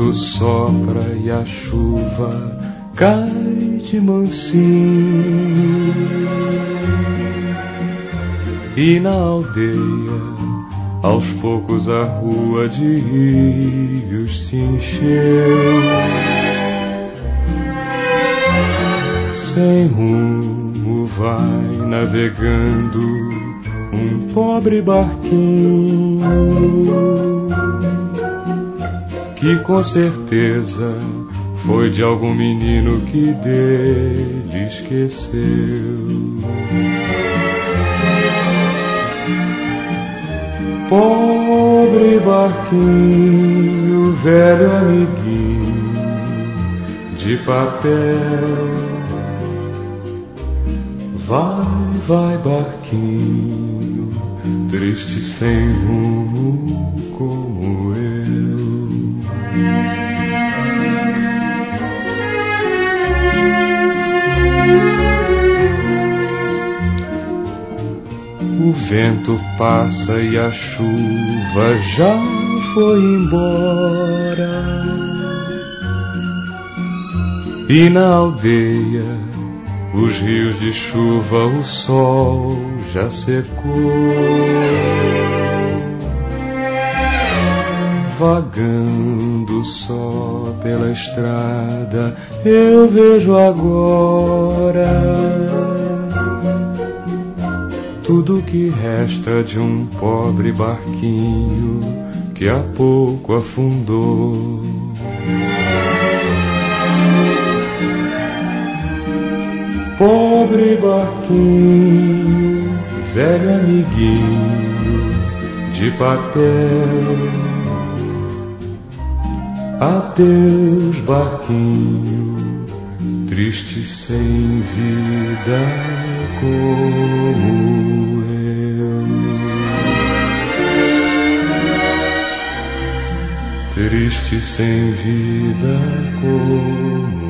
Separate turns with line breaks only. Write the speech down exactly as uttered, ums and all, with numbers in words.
vento sopra e a chuva cai de mansinho, e na aldeia aos poucos a rua de rios se encheu. Sem rumo vai navegando um pobre barquinho, que com certeza foi de algum menino que dele esqueceu. Pobre barquinho, velho amiguinho de papel, vai, vai barquinho, triste sem rumo como eu. O vento passa e a chuva já foi embora, e na aldeia os rios de chuva o sol já secou. Vagando só pela estrada eu vejo agora tudo que resta de um pobre barquinho que há pouco afundou. Pobre barquinho, velho amiguinho de papel, adeus barquinho, triste sem vida como eu. Triste sem vida como